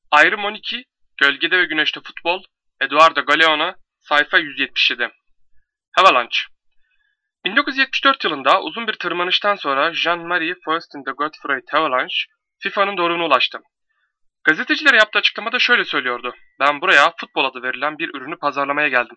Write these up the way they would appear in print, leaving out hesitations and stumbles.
Ayrım 12, Gölgede ve Güneşte Futbol, Eduardo Galeano, sayfa 177. Avalanche. 1974 yılında uzun bir tırmanıştan sonra Jean-Marie Faustin de Godefroy Avalanche, FIFA'nın doruğuna ulaştı. Gazetecilere yaptığı açıklamada şöyle söylüyordu: "Ben buraya futbol adı verilen bir ürünü pazarlamaya geldim."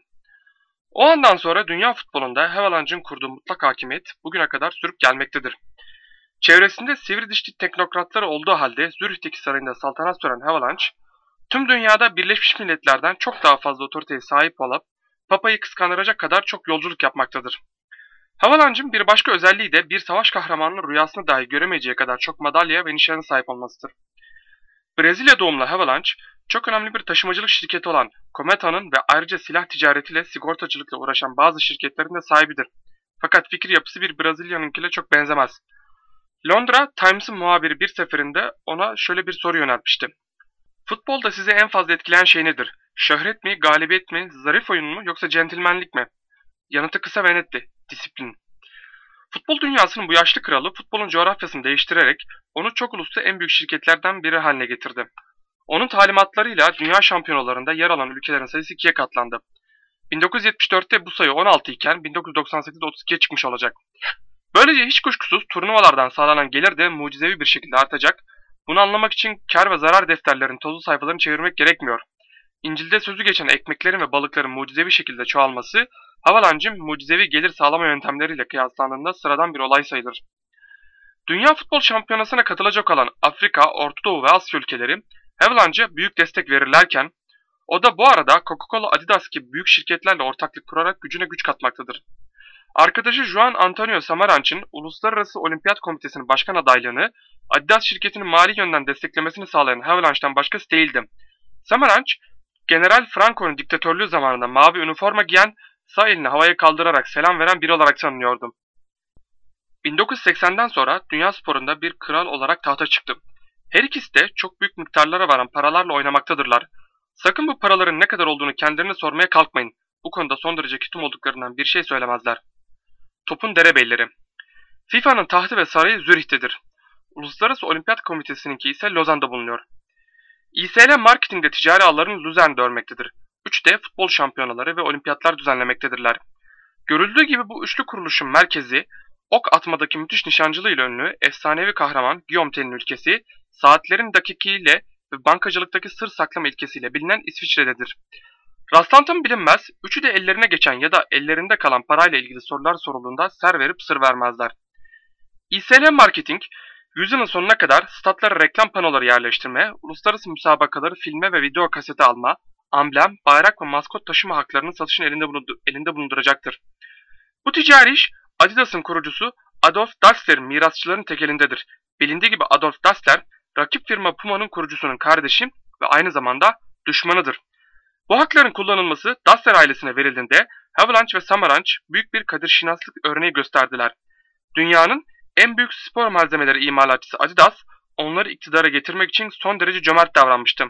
O andan sonra dünya futbolunda Avalanche'ın kurduğu mutlak hakimiyet bugüne kadar sürüp gelmektedir. Çevresinde sivri dişli teknokratları olduğu halde Zürih'teki sarayında saltanat süren Avalanche, tüm dünyada Birleşmiş Milletler'den çok daha fazla otoriteye sahip olup Papa'yı kıskandıracak kadar çok yolculuk yapmaktadır. Avalanche'ın bir başka özelliği de bir savaş kahramanının rüyasını dahi göremeyeceği kadar çok madalya ve nişana sahip olmasıdır. Brezilya doğumlu Avalanche, çok önemli bir taşımacılık şirketi olan Cometa'nın ve ayrıca silah ticaretiyle sigortacılıkla uğraşan bazı şirketlerin de sahibidir. Fakat fikir yapısı bir Brezilyalı'nınkiyle çok benzemez. Londra Times'ın muhabiri bir seferinde ona şöyle bir soru yöneltmişti: "Futbolda sizi en fazla etkileyen şey nedir? Şöhret mi, galibiyet mi, zarif oyun mu yoksa centilmenlik mi?" Yanıtı kısa ve netti: "Disiplin." Futbol dünyasının bu yaşlı kralı futbolun coğrafyasını değiştirerek onu çok uluslu en büyük şirketlerden biri haline getirdi. Onun talimatlarıyla dünya şampiyonalarında yer alan ülkelerin sayısı ikiye katlandı. 1974'te bu sayı 16 iken 1998'de 32'ye çıkmış olacak. Böylece hiç kuşkusuz turnuvalardan sağlanan gelir de mucizevi bir şekilde artacak. Bunu anlamak için kar ve zarar defterlerinin tozlu sayfalarını çevirmek gerekmiyor. İncil'de sözü geçen ekmeklerin ve balıkların mucizevi şekilde çoğalması, Avalanche'ın mucizevi gelir sağlama yöntemleriyle kıyaslandığında sıradan bir olay sayılır. Dünya Futbol Şampiyonası'na katılacak olan Afrika, Orta Doğu ve Asya ülkeleri Avalanche'a büyük destek verirlerken, o da bu arada Coca-Cola, Adidas gibi büyük şirketlerle ortaklık kurarak gücüne güç katmaktadır. Arkadaşı Juan Antonio Samaranch'ın Uluslararası Olimpiyat Komitesi'nin başkan adaylığını Adidas şirketinin mali yönden desteklemesini sağlayan Avalanche'dan başkası değildi. Samaranch, General Franco'nun diktatörlüğü zamanında mavi üniforma giyen, sağ elini havaya kaldırarak selam veren biri olarak tanınıyordu. 1980'den sonra dünya sporunda bir kral olarak tahta çıktı. Her ikisi de çok büyük miktarlara varan paralarla oynamaktadırlar. Sakın bu paraların ne kadar olduğunu kendilerine sormaya kalkmayın. Bu konuda son derece ketum olduklarından bir şey söylemezler. Topun derebeyleri. FIFA'nın tahtı ve sarayı Zürih'tedir. Uluslararası Olimpiyat Komitesi'ninki ise Lozan'da bulunuyor. İSL marketingde ticari ağlarını Luzern'de örmektedir. 3D futbol şampiyonaları ve olimpiyatlar düzenlemektedirler. Görüldüğü gibi bu üçlü kuruluşun merkezi, ok atmadaki müthiş nişancılığıyla ünlü efsanevi kahraman Guillaume Tell'in ülkesi, saatlerin dakikiyle ve bankacılıktaki sır saklama ilkesiyle bilinen İsviçre'dedir. Rastlantım bilinmez, üçü de ellerine geçen ya da ellerinde kalan parayla ilgili sorular sorulduğunda ser verip sır vermezler. İSL Marketing, yüzyılın sonuna kadar statlara reklam panoları yerleştirme, uluslararası müsabakaları filme ve video kasete alma, amblem, bayrak ve maskot taşıma haklarının satışını elinde bulunduracaktır. Bu ticari iş, Adidas'ın kurucusu Adolf Dassler'in mirasçıların tekelindedir. Bilindiği gibi Adolf Dassler, rakip firma Puma'nın kurucusunun kardeşi ve aynı zamanda düşmanıdır. Bu hakların kullanılması Dassler ailesine verildiğinde Avalanche ve Samaranch büyük bir kadirşinaslık örneği gösterdiler. Dünyanın en büyük spor malzemeleri imalatçısı Adidas, onları iktidara getirmek için son derece cömert davranmıştı.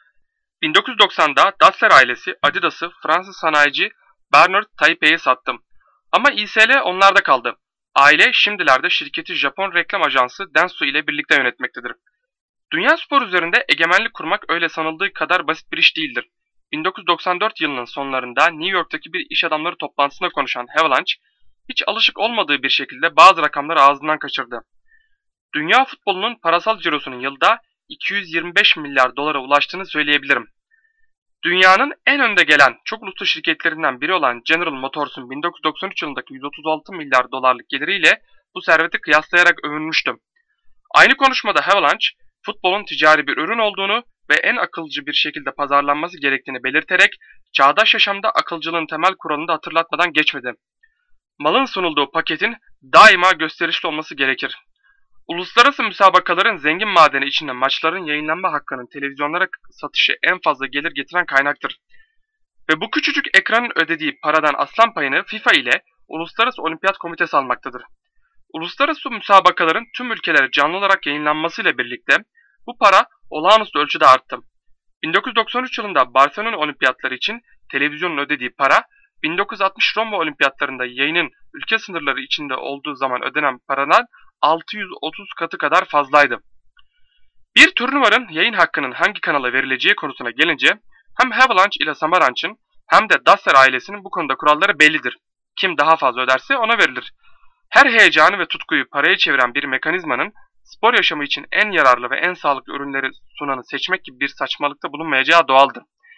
1990'da Dassler ailesi Adidas'ı Fransız sanayici Bernard Tapie'ye sattı. Ama İSL onlarda kaldı. Aile şimdilerde şirketi Japon reklam ajansı Dentsu ile birlikte yönetmektedir. Dünya spor üzerinde egemenlik kurmak öyle sanıldığı kadar basit bir iş değildir. 1994 yılının sonlarında New York'taki bir iş adamları toplantısında konuşan Avalanche, hiç alışık olmadığı bir şekilde bazı rakamları ağzından kaçırdı. Dünya futbolunun parasal cirosunun yılda 225 milyar dolara ulaştığını söyleyebilirim. Dünyanın en önde gelen çok uluslu şirketlerinden biri olan General Motors'un 1993 yılındaki 136 milyar dolarlık geliriyle bu serveti kıyaslayarak övünmüştü. Aynı konuşmada Avalanche, futbolun ticari bir ürün olduğunu ve en akılcı bir şekilde pazarlanması gerektiğini belirterek çağdaş yaşamda akılcılığın temel kuralını da hatırlatmadan geçmedi. Malın sunulduğu paketin daima gösterişli olması gerekir. Uluslararası müsabakaların zengin madeni içinde maçların yayınlanma hakkının televizyonlara satışı en fazla gelir getiren kaynaktır. Ve bu küçücük ekranın ödediği paradan aslan payını FIFA ile Uluslararası Olimpiyat Komitesi almaktadır. Uluslararası müsabakaların tüm ülkelere canlı olarak yayınlanmasıyla birlikte bu para olağanüstü ölçüde arttı. 1993 yılında Barcelona Olimpiyatları için televizyonun ödediği para, 1960 Roma Olimpiyatlarında yayının ülke sınırları içinde olduğu zaman ödenen paradan 630 katı kadar fazlaydı. Bir turnuvanın yayın hakkının hangi kanala verileceği konusuna gelince hem Havelanche ile Samaranch'ın hem de Dasser ailesinin bu konuda kuralları bellidir. Kim daha fazla öderse ona verilir. Her heyecanı ve tutkuyu paraya çeviren bir mekanizmanın spor yaşamı için en yararlı ve en sağlıklı ürünleri sunanı seçmek gibi bir saçmalıkta bulunmayacağı doğaldır.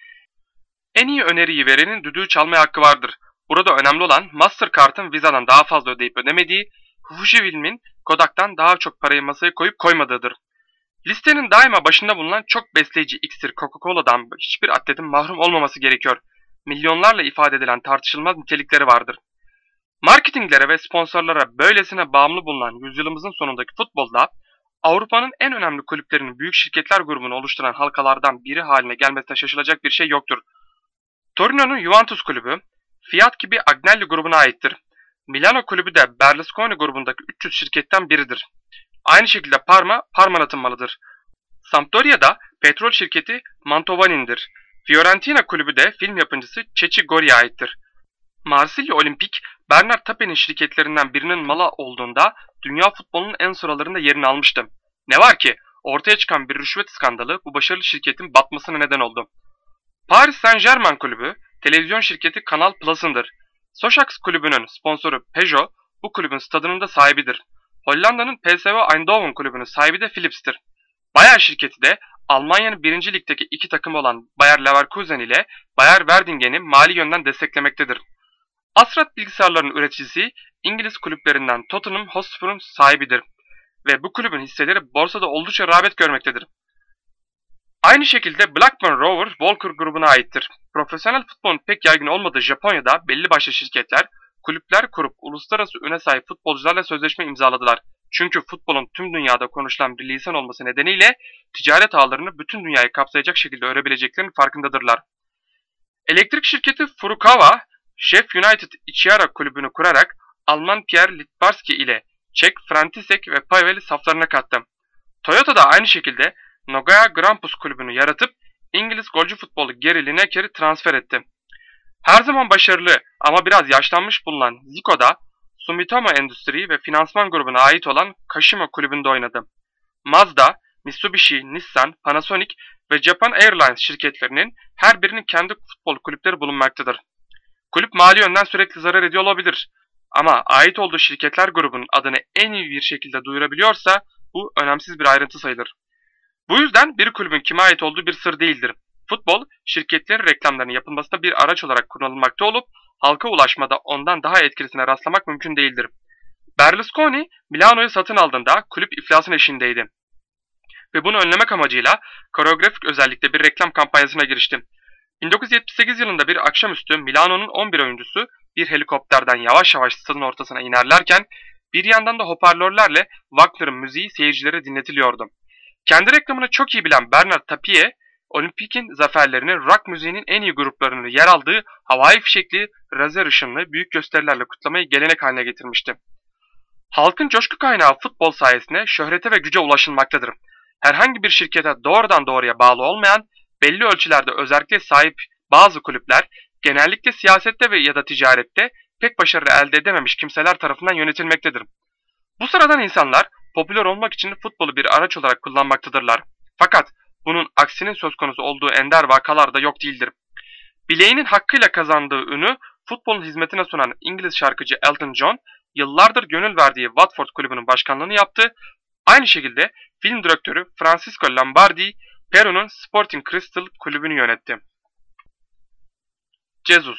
En iyi öneriyi verenin düdüğü çalmaya hakkı vardır. Burada önemli olan Mastercard'ın Visa'dan daha fazla ödeyip ödemediği, Fujifilm'in Kodak'tan daha çok parayı masaya koyup koymadığıdır. Listenin daima başında bulunan çok besleyici iksir Coca-Cola'dan hiçbir atletin mahrum olmaması gerekiyor. Milyonlarla ifade edilen tartışılmaz nitelikleri vardır. Marketinglere ve sponsorlara böylesine bağımlı bulunan yüzyılımızın sonundaki futbolda Avrupa'nın en önemli kulüplerinin büyük şirketler grubunu oluşturan halkalardan biri haline gelmesine şaşılacak bir şey yoktur. Torino'nun Juventus kulübü, Fiat gibi Agnelli grubuna aittir. Milano kulübü de Berlusconi grubundaki 300 şirketten biridir. Aynı şekilde Parma'nın malıdır. Sampdoria'da petrol şirketi Mantovani'ndir. Fiorentina kulübü de film yapımcısı Cecchi Gori'ye aittir. Marsilya Olimpik, Bernard Tapie'nin şirketlerinden birinin malı olduğunda dünya futbolunun en sıralarında yerini almıştı. Ne var ki ortaya çıkan bir rüşvet skandalı bu başarılı şirketin batmasına neden oldu. Paris Saint-Germain kulübü televizyon şirketi Canal Plus'ındır. Soşax kulübünün sponsoru Peugeot bu kulübün stadının da sahibidir. Hollanda'nın PSV Eindhoven kulübünün sahibi de Philips'tir. Bayer şirketi de Almanya'nın 1. Lig'deki iki takımı olan Bayer Leverkusen ile Bayer Werdingen'i mali yönden desteklemektedir. Asrat bilgisayarların üreticisi İngiliz kulüplerinden Tottenham Hotspur'un sahibidir ve bu kulübün hisseleri borsada oldukça rağbet görmektedir. Aynı şekilde Blackburn Rovers Walker grubuna aittir. Profesyonel futbolun pek yaygın olmadığı Japonya'da belli başlı şirketler, kulüpler kurup uluslararası üne sahip futbolcularla sözleşme imzaladılar. Çünkü futbolun tüm dünyada konuşulan bir lisan olması nedeniyle ticaret ağlarını bütün dünyayı kapsayacak şekilde örebileceklerinin farkındadırlar. Elektrik şirketi Furukawa, Chef United Ichihara kulübünü kurarak Alman Pierre Littbarski ile Çek František ve Pavel'i saflarına kattı. Toyota da aynı şekilde Nagoya Grampus kulübünü yaratıp İngiliz golcü futbolu Gary Lineker'i transfer etti. Her zaman başarılı ama biraz yaşlanmış bulunan Zico da Sumitomo Endüstri ve Finansman grubuna ait olan Kashima kulübünde oynadı. Mazda, Mitsubishi, Nissan, Panasonic ve Japan Airlines şirketlerinin her birinin kendi futbol kulüpleri bulunmaktadır. Kulüp mali yönden sürekli zarar ediyor olabilir ama ait olduğu şirketler grubunun adını en iyi bir şekilde duyurabiliyorsa bu önemsiz bir ayrıntı sayılır. Bu yüzden bir kulübün kime ait olduğu bir sır değildir. Futbol, şirketlerin reklamlarının yapılmasında bir araç olarak kullanılmakta olup halka ulaşmada ondan daha etkilisine rastlamak mümkün değildir. Berlusconi, Milano'yu satın aldığında kulüp iflasın eşiğindeydi ve bunu önlemek amacıyla koreografik özellikle bir reklam kampanyasına girişti. 1978 yılında bir akşamüstü Milano'nun 11 oyuncusu bir helikopterden yavaş yavaş stadın ortasına inerlerken bir yandan da hoparlörlerle Wagner'ın müziği seyircilere dinletiliyordu. Kendi reklamını çok iyi bilen Bernard Tapie, Olimpik'in zaferlerini rock müziğinin en iyi gruplarının yer aldığı havai fişekli, lazer ışınlı büyük gösterilerle kutlamayı gelenek haline getirmişti. Halkın coşku kaynağı futbol sayesinde şöhrete ve güce ulaşılmaktadır. Herhangi bir şirkete doğrudan doğruya bağlı olmayan, belli ölçülerde özelliğe sahip bazı kulüpler, genellikle siyasette ve ya da ticarette pek başarı elde edememiş kimseler tarafından yönetilmektedir. Bu sıradan insanlar, popüler olmak için futbolu bir araç olarak kullanmaktadırlar. Fakat bunun aksinin söz konusu olduğu ender vakalar da yok değildir. Bileğinin hakkıyla kazandığı ünü futbolun hizmetine sunan İngiliz şarkıcı Elton John, yıllardır gönül verdiği Watford kulübünün başkanlığını yaptı. Aynı şekilde film direktörü Francisco Lombardi, Peru'nun Sporting Cristal kulübünü yönetti. Jesus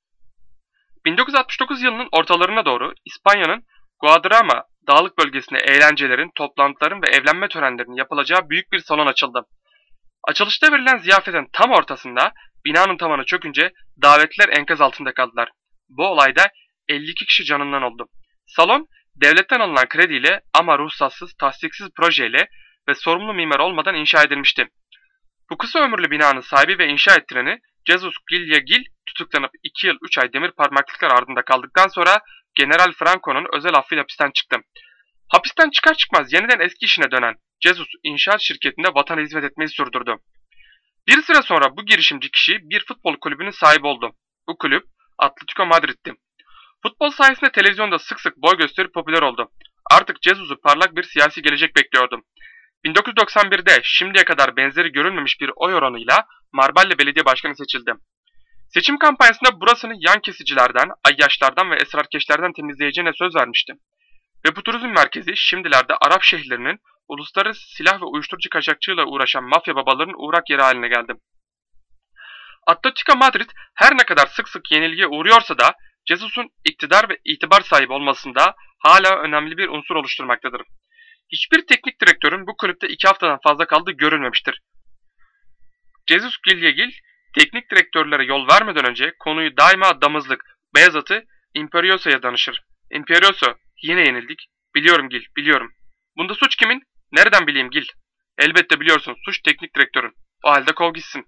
1969 yılının ortalarına doğru İspanya'nın Guadarrama dağlık bölgesinde eğlencelerin, toplantıların ve evlenme törenlerinin yapılacağı büyük bir salon açıldı. Açılışta verilen ziyafetin tam ortasında binanın tavanı çökünce davetliler enkaz altında kaldılar. Bu olayda 52 kişi canından oldu. Salon devletten alınan krediyle ama ruhsatsız, tasdiksiz projeyle ve sorumlu mimar olmadan inşa edilmişti. Bu kısa ömürlü binanın sahibi ve inşa ettireni Jesus Gil tutuklanıp 2 yıl 3 ay demir parmaklıklar ardında kaldıktan sonra General Franco'nun özel affıyla hapisten çıktı. Hapisten çıkar çıkmaz yeniden eski işine dönen Jesus inşaat şirketinde vatana hizmet etmeyi sürdürdü. Bir süre sonra bu girişimci kişi bir futbol kulübünün sahibi oldu. Bu kulüp Atletico Madrid'ti. Futbol sayesinde televizyonda sık sık boy gösterip popüler oldu. Artık Jesus'u parlak bir siyasi gelecek bekliyordu. 1991'de şimdiye kadar benzeri görülmemiş bir oy oranıyla Marbalya Belediye Başkanı seçildi. Seçim kampanyasında burasını yan kesicilerden, ayyaşlardan ve esrarkeşlerden temizleyeceğine söz vermişti. Ve bu turizm merkezi şimdilerde Arap şehirlerinin uluslararası silah ve uyuşturucu kaçakçılığıyla uğraşan mafya babalarının uğrak yeri haline geldi. Atletico Madrid her ne kadar sık sık yenilgiye uğruyorsa da Jesus'un iktidar ve itibar sahibi olmasında hala önemli bir unsur oluşturmaktadır. Hiçbir teknik direktörün bu kulüpte 2 haftadan fazla kaldığı görülmemiştir. Jesus Gilyagil, teknik direktörlere yol vermeden önce konuyu daima damızlık, beyaz atı Imperioso'ya danışır. Imperioso, yine yenildik. Biliyorum Gil, biliyorum. Bunda suç kimin? Nereden bileyim Gil? Elbette biliyorsun, suç teknik direktörün. O halde kov gitsin.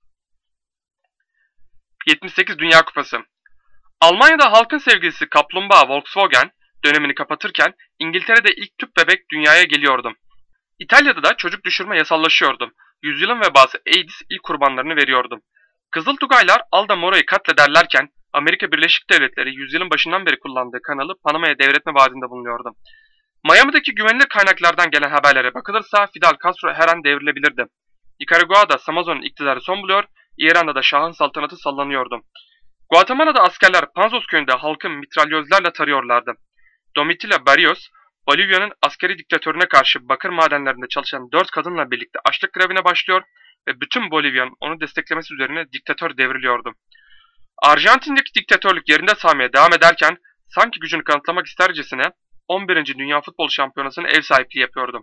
78 Dünya Kupası. Almanya'da halkın sevgilisi kaplumbağa Volkswagen dönemini kapatırken İngiltere'de ilk tüp bebek dünyaya geliyordu. İtalya'da da çocuk düşürme yasallaşıyordu. Yüzyılın vebası AIDS ilk kurbanlarını veriyordu. Kızıl Tugaylar Alda Mora'yı katlederlerken Amerika Birleşik Devletleri yüzyılın başından beri kullandığı kanalı Panama'ya devretme vaadinde bulunuyordu. Miami'deki güvenilir kaynaklardan gelen haberlere bakılırsa Fidel Castro her an devrilebilirdi. Nicaragua'da Samazon'un iktidarı son buluyor, İran'da da Şah'ın saltanatı sallanıyordu. Guatemala'da askerler Panzos köyünde halkı mitralyözlerle tarıyorlardı. Domitila Barrios, Bolivya'nın askeri diktatörüne karşı bakır madenlerinde çalışan 4 kadınla birlikte açlık grevine başlıyor ve bütün Bolivya'nın onu desteklemesi üzerine diktatör devriliyordu. Arjantin'deki diktatörlük yerinde sağmaya devam ederken sanki gücünü kanıtlamak istercesine 11. Dünya Futbol Şampiyonası'nın ev sahipliği yapıyordu.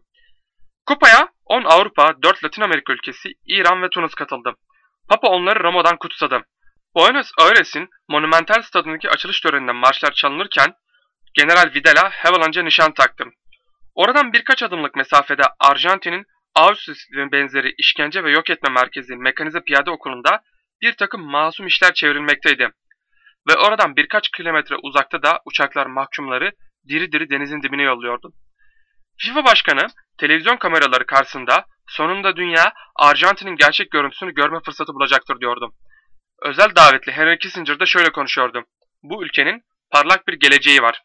Kupaya 10 Avrupa, 4 Latin Amerika ülkesi, İran ve Tunus katıldı. Papa onları Roma'dan kutsadı. Buenos Aires'in Monumental Stadı'ndaki açılış töreninde marşlar çalınırken General Videla Haviland'a nişan taktı. Oradan birkaç adımlık mesafede Arjantin'in Auschwitz benzeri işkence ve yok etme merkezi Mekanize Piyade Okulu'nda bir takım masum işler çevrilmekteydi. Ve oradan birkaç kilometre uzakta da uçaklar mahkumları diri diri denizin dibine yolluyordu. FIFA Başkanı televizyon kameraları karşısında sonunda dünya Arjantin'in gerçek görüntüsünü görme fırsatı bulacaktır diyordu. Özel davetli Henry Kissinger de şöyle konuşuyordu. Bu ülkenin parlak bir geleceği var.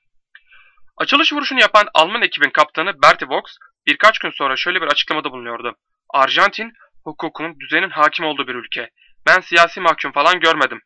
Açılış vuruşunu yapan Alman ekibin kaptanı Bertie Vogts birkaç gün sonra şöyle bir açıklamada bulunuyordu. Arjantin, hukukun, düzenin hakim olduğu bir ülke. Ben siyasi mahkum falan görmedim.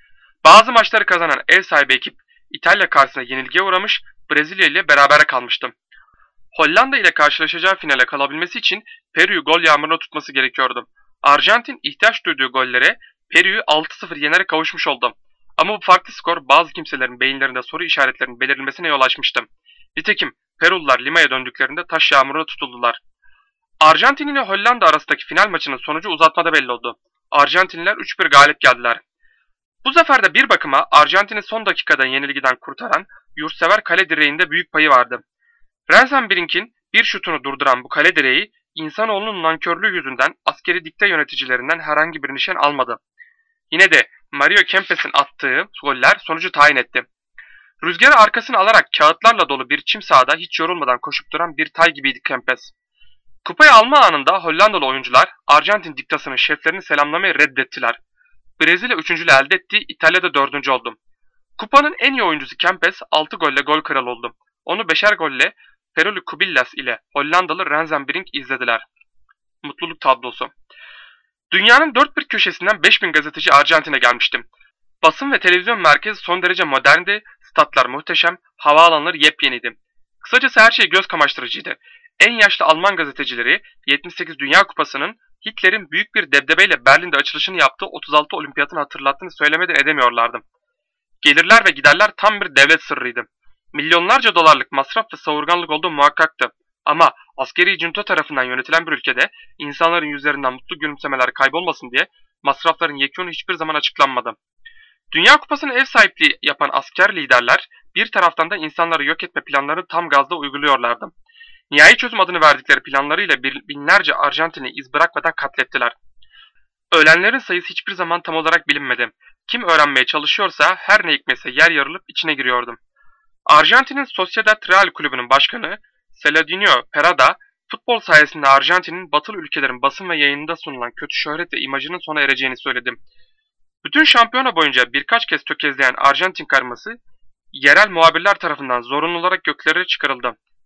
Bazı maçları kazanan ev sahibi ekip İtalya karşısında yenilgiye uğramış, Brezilya ile berabere kalmıştı. Hollanda ile karşılaşacağı finale kalabilmesi için Peru'yu gol yağmuruna tutması gerekiyordu. Arjantin ihtiyaç duyduğu gollere Peru'yu 6-0 yenerek kavuşmuş oldu. Ama bu farklı skor bazı kimselerin beyinlerinde soru işaretlerinin belirlenmesine yol açmıştı. Nitekim Perulular Lima'ya döndüklerinde taş yağmuruna tutuldular. Arjantin ile Hollanda arasındaki final maçının sonucu uzatmada belli oldu. Arjantinliler 3-1 galip geldiler. Bu zaferde bir bakıma Arjantin'i son dakikada yenilgiden kurtaran yurtsever kale direğinde büyük payı vardı. Rensenbrink'in bir şutunu durduran bu kale direği insanoğlunun nankörlüğü yüzünden askeri dikte yöneticilerinden herhangi bir nişan almadı. Yine de Mario Kempes'in attığı goller sonucu tayin etti. Rüzgarı arkasına alarak kağıtlarla dolu bir çim sahada hiç yorulmadan koşup duran bir tay gibiydi Kempes. Kupayı alma anında Hollandalı oyuncular Arjantin diktasının şeflerini selamlamayı reddettiler. Brezilya 3.'lüğü elde etti, İtalya'da 4. oldu. Kupanın en iyi oyuncusu Kempes 6 golle gol kralı oldu. Onu 5'er golle Perolu Kubillas ile Hollandalı Rensenbrink izlediler. Mutluluk tablosu. Dünyanın dört bir köşesinden 5.000 gazeteci Arjantin'e gelmişti. Basın ve televizyon merkezi son derece moderndi, statlar muhteşem, havaalanları yepyeniydi. Kısacası her şey göz kamaştırıcıydı. En yaşlı Alman gazetecileri 78 Dünya Kupası'nın Hitler'in büyük bir debdebeyle Berlin'de açılışını yaptığı 36 olimpiyatını hatırlattığını söylemeden edemiyorlardı. Gelirler ve giderler tam bir devlet sırrıydı. Milyonlarca dolarlık masraf ve savurganlık olduğu muhakkaktı. Ama askeri junta tarafından yönetilen bir ülkede insanların yüzlerinden mutlu gülümsemeler kaybolmasın diye masrafların yekûnu hiçbir zaman açıklanmadı. Dünya Kupası'nın ev sahipliği yapan asker liderler bir taraftan da insanları yok etme planlarını tam gazda uyguluyorlardı. Nihai çözüm adını verdikleri planlarıyla binlerce Arjantin'i iz bırakmadan katlettiler. Ölenlerin sayısı hiçbir zaman tam olarak bilinmedi. Kim öğrenmeye çalışıyorsa her ne hikmetse yer yarılıp içine giriyordu. Arjantin'in Sociedad Real Kulübü'nün başkanı Celedinho Perada, futbol sayesinde Arjantin'in batılı ülkelerin basın ve yayınında sunulan kötü şöhret ve imajının sona ereceğini söyledi. Bütün şampiyona boyunca birkaç kez tökezleyen Arjantin karması, yerel muhabirler tarafından zorunlu olarak göklere çıkarıldı.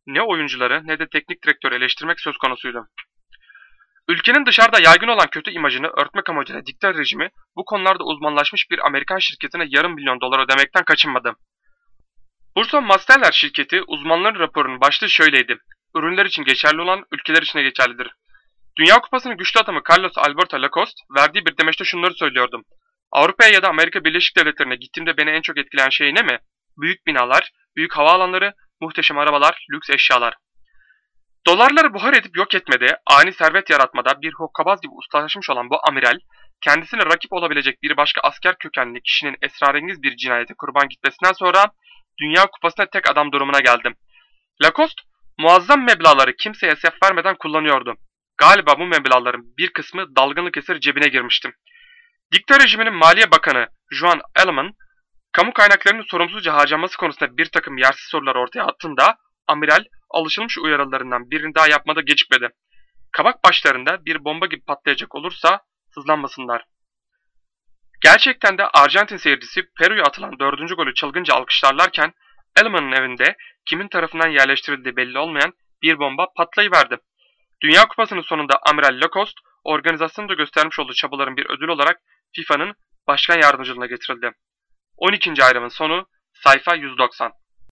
ne oyuncuları ne de teknik direktörü eleştirmek söz konusuydu. Ülkenin dışarıda yaygın olan kötü imajını örtmek amacıyla diktatör rejimi bu konularda uzmanlaşmış bir Amerikan şirketine yarım milyon dolar ödemekten kaçınmadı. Burson Marsteller şirketi uzmanların raporunun başlığı şöyleydi: Ürünler için geçerli olan ülkeler için de geçerlidir. Dünya Kupası'nın güçlü adamı Carlos Alberto Lacoste verdiği bir demeçte şunları söylüyordu: Avrupa'ya ya da Amerika Birleşik Devletleri'ne gittiğimde beni en çok etkileyen şey ne mi? Büyük binalar, büyük havaalanları, muhteşem arabalar, lüks eşyalar. Dolarları buhar edip yok etmede, ani servet yaratmada bir hokkabaz gibi ustalaşmış olan bu amiral, kendisine rakip olabilecek bir başka asker kökenli kişinin esrarengiz bir cinayete kurban gitmesinden sonra Dünya Kupası'na tek adam durumuna geldi. Lacoste, muazzam meblağları kimseye esef vermeden kullanıyordu. Galiba bu meblağların bir kısmı dalgınlık eseri cebine girmişti. Diktatör rejiminin Maliye Bakanı Juan Elman, kamu kaynaklarının sorumsuzca harcanması konusunda bir takım yersiz sorular ortaya attığında, amiral alışılmış uyarılarından birini daha yapmada gecikmedi. Kabak başlarında bir bomba gibi patlayacak olursa hızlanmasınlar. Gerçekten de Arjantin seyircisi Peru'ya atılan 4. golü çılgınca alkışlarlarken Elman'ın evinde kimin tarafından yerleştirildiği belli olmayan bir bomba patlayıverdi. Dünya Kupası'nın sonunda Amiral Lacoste, organizasyonda göstermiş olduğu çabaların bir ödül olarak FIFA'nın başkan yardımcılığına getirildi. 12. ayrımın sonu, sayfa 190.